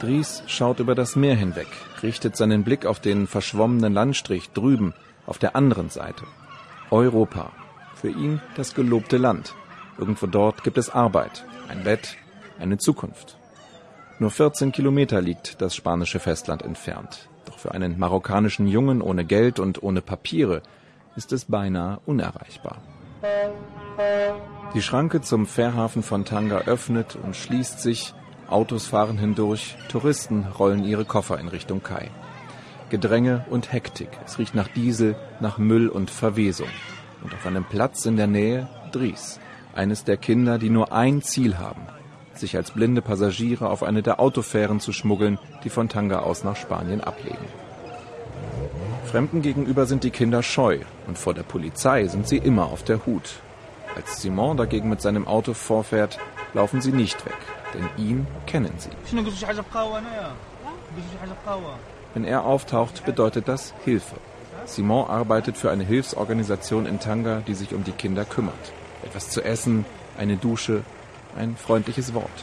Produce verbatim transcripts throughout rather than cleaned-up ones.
Dries schaut über das Meer hinweg, richtet seinen Blick auf den verschwommenen Landstrich drüben, auf der anderen Seite. Europa. Für ihn das gelobte Land. Irgendwo dort gibt es Arbeit, ein Bett, eine Zukunft. Nur vierzehn Kilometer liegt das spanische Festland entfernt. Doch für einen marokkanischen Jungen ohne Geld und ohne Papiere ist es beinahe unerreichbar. Die Schranke zum Fährhafen von Tanga öffnet und schließt sich, Autos fahren hindurch, Touristen rollen ihre Koffer in Richtung Kai. Gedränge und Hektik, es riecht nach Diesel, nach Müll und Verwesung. Und auf einem Platz in der Nähe Dries, eines der Kinder, die nur ein Ziel haben, sich als blinde Passagiere auf eine der Autofähren zu schmuggeln, die von Tanga aus nach Spanien ablegen. Fremden gegenüber sind die Kinder scheu und vor der Polizei sind sie immer auf der Hut. Als Simon dagegen mit seinem Auto vorfährt, laufen sie nicht weg, denn ihn kennen sie. Wenn er auftaucht, bedeutet das Hilfe. Simon arbeitet für eine Hilfsorganisation in Tanga, die sich um die Kinder kümmert. Etwas zu essen, eine Dusche, ein freundliches Wort.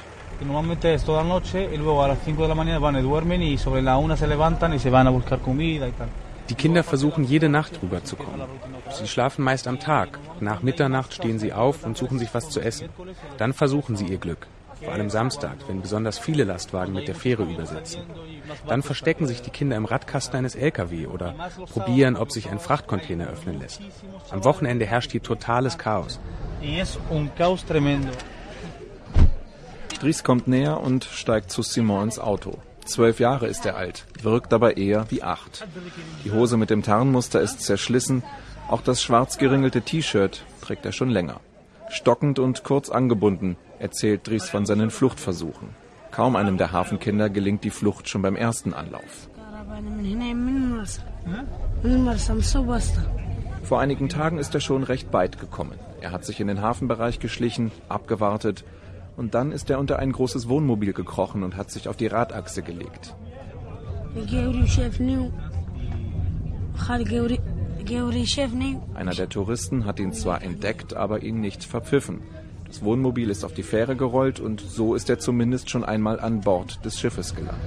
Die Kinder versuchen jede Nacht rüberzukommen. Sie schlafen meist am Tag. Nach Mitternacht stehen sie auf und suchen sich was zu essen. Dann versuchen sie ihr Glück. Vor allem Samstag, wenn besonders viele Lastwagen mit der Fähre übersetzen. Dann verstecken sich die Kinder im Radkasten eines L K W oder probieren, ob sich ein Frachtcontainer öffnen lässt. Am Wochenende herrscht hier totales Chaos. Dries kommt näher und steigt zu Simon ins Auto. Zwölf Jahre ist er alt, wirkt aber eher wie acht. Die Hose mit dem Tarnmuster ist zerschlissen, auch das schwarz geringelte T-Shirt trägt er schon länger. Stockend und kurz angebunden erzählt Dries von seinen Fluchtversuchen. Kaum einem der Hafenkinder gelingt die Flucht schon beim ersten Anlauf. Vor einigen Tagen ist er schon recht weit gekommen. Er hat sich in den Hafenbereich geschlichen, abgewartet und dann ist er unter ein großes Wohnmobil gekrochen und hat sich auf die Radachse gelegt. Einer der Touristen hat ihn zwar entdeckt, aber ihn nicht verpfiffen. Das Wohnmobil ist auf die Fähre gerollt und so ist er zumindest schon einmal an Bord des Schiffes gelangt.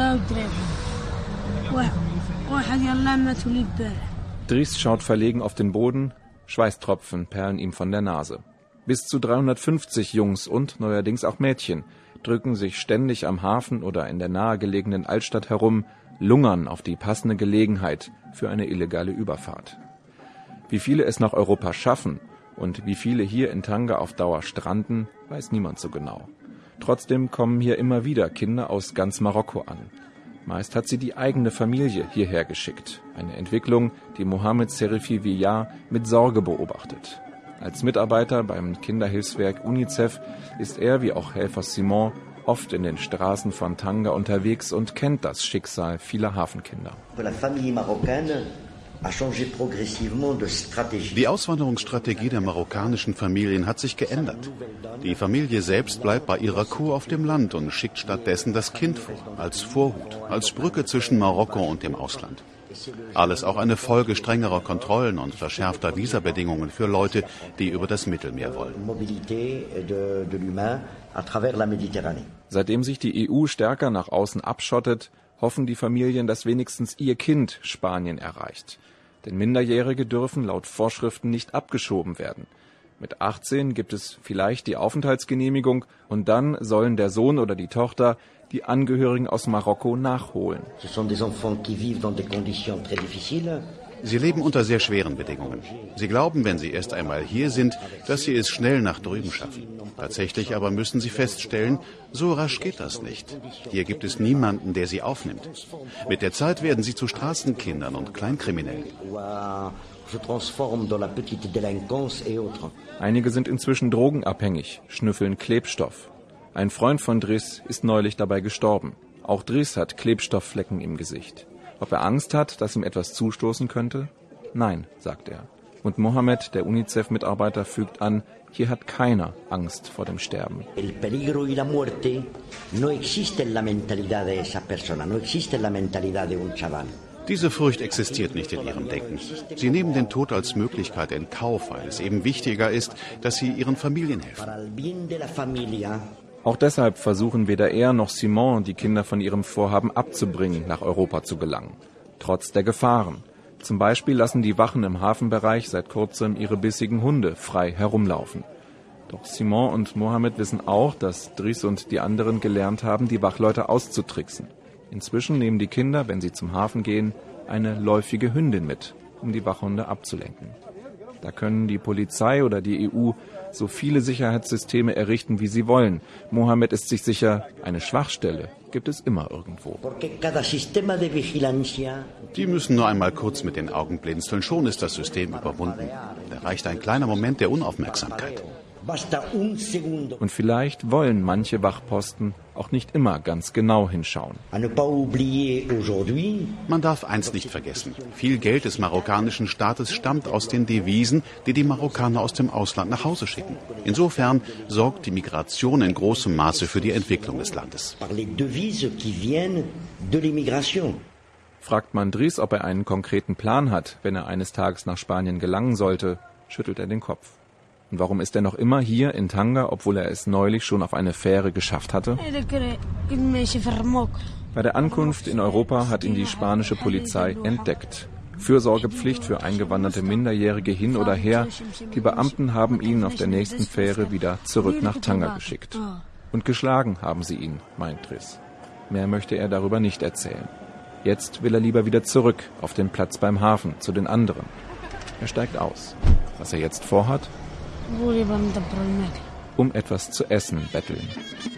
Dries schaut verlegen auf den Boden, Schweißtropfen perlen ihm von der Nase. Bis zu dreihundertfünfzig Jungs und neuerdings auch Mädchen drücken sich ständig am Hafen oder in der nahegelegenen Altstadt herum, lungern auf die passende Gelegenheit für eine illegale Überfahrt. Wie viele es nach Europa schaffen und wie viele hier in Tanga auf Dauer stranden, weiß niemand so genau. Trotzdem kommen hier immer wieder Kinder aus ganz Marokko an. Meist hat sie die eigene Familie hierher geschickt. Eine Entwicklung, die Mohamed Serifi Villar mit Sorge beobachtet. Als Mitarbeiter beim Kinderhilfswerk UNICEF ist er, wie auch Helfer Simon, oft in den Straßen von Tanga unterwegs und kennt das Schicksal vieler Hafenkinder. Die Auswanderungsstrategie der marokkanischen Familien hat sich geändert. Die Familie selbst bleibt bei ihrer Kuh auf dem Land und schickt stattdessen das Kind vor, als Vorhut, als Brücke zwischen Marokko und dem Ausland. Alles auch eine Folge strengerer Kontrollen und verschärfter Visabedingungen für Leute, die über das Mittelmeer wollen. Seitdem sich die E U stärker nach außen abschottet, hoffen die Familien, dass wenigstens ihr Kind Spanien erreicht. Denn Minderjährige dürfen laut Vorschriften nicht abgeschoben werden. Mit achtzehn gibt es vielleicht die Aufenthaltsgenehmigung und dann sollen der Sohn oder die Tochter die Angehörigen aus Marokko nachholen. Sie leben unter sehr schweren Bedingungen. Sie glauben, wenn sie erst einmal hier sind, dass sie es schnell nach drüben schaffen. Tatsächlich aber müssen sie feststellen, so rasch geht das nicht. Hier gibt es niemanden, der sie aufnimmt. Mit der Zeit werden sie zu Straßenkindern und Kleinkriminellen. Einige sind inzwischen drogenabhängig, schnüffeln Klebstoff. Ein Freund von Dries ist neulich dabei gestorben. Auch Dries hat Klebstoffflecken im Gesicht. Ob er Angst hat, dass ihm etwas zustoßen könnte? Nein, sagt er. Und Mohamed, der UNICEF-Mitarbeiter, fügt an, hier hat keiner Angst vor dem Sterben. El peligro y la muerte no existe en la mentalidad de esa persona, no existe en la mentalidad de un chaval. Diese Furcht existiert nicht in ihrem Denken. Sie nehmen den Tod als Möglichkeit in Kauf, weil es eben wichtiger ist, dass sie ihren Familien helfen. Auch deshalb versuchen weder er noch Simon, die Kinder von ihrem Vorhaben abzubringen, nach Europa zu gelangen. Trotz der Gefahren. Zum Beispiel lassen die Wachen im Hafenbereich seit kurzem ihre bissigen Hunde frei herumlaufen. Doch Simon und Mohamed wissen auch, dass Driss und die anderen gelernt haben, die Wachleute auszutricksen. Inzwischen nehmen die Kinder, wenn sie zum Hafen gehen, eine läufige Hündin mit, um die Wachhunde abzulenken. Da können die Polizei oder die E U so viele Sicherheitssysteme errichten, wie sie wollen. Mohamed ist sich sicher, eine Schwachstelle gibt es immer irgendwo. Die müssen nur einmal kurz mit den Augen blinzeln, schon ist das System überwunden. Da reicht ein kleiner Moment der Unaufmerksamkeit. Und vielleicht wollen manche Wachposten auch nicht immer ganz genau hinschauen. Man darf eins nicht vergessen. Viel Geld des marokkanischen Staates stammt aus den Devisen, die die Marokkaner aus dem Ausland nach Hause schicken. Insofern sorgt die Migration in großem Maße für die Entwicklung des Landes. Fragt man Driss, ob er einen konkreten Plan hat, wenn er eines Tages nach Spanien gelangen sollte, schüttelt er den Kopf. Und warum ist er noch immer hier in Tanger, obwohl er es neulich schon auf eine Fähre geschafft hatte? Bei der Ankunft in Europa hat ihn die spanische Polizei entdeckt. Fürsorgepflicht für eingewanderte Minderjährige hin oder her. Die Beamten haben ihn auf der nächsten Fähre wieder zurück nach Tanger geschickt. Und geschlagen haben sie ihn, meint Driss. Mehr möchte er darüber nicht erzählen. Jetzt will er lieber wieder zurück auf den Platz beim Hafen zu den anderen. Er steigt aus. Was er jetzt vorhat? Um etwas zu essen betteln.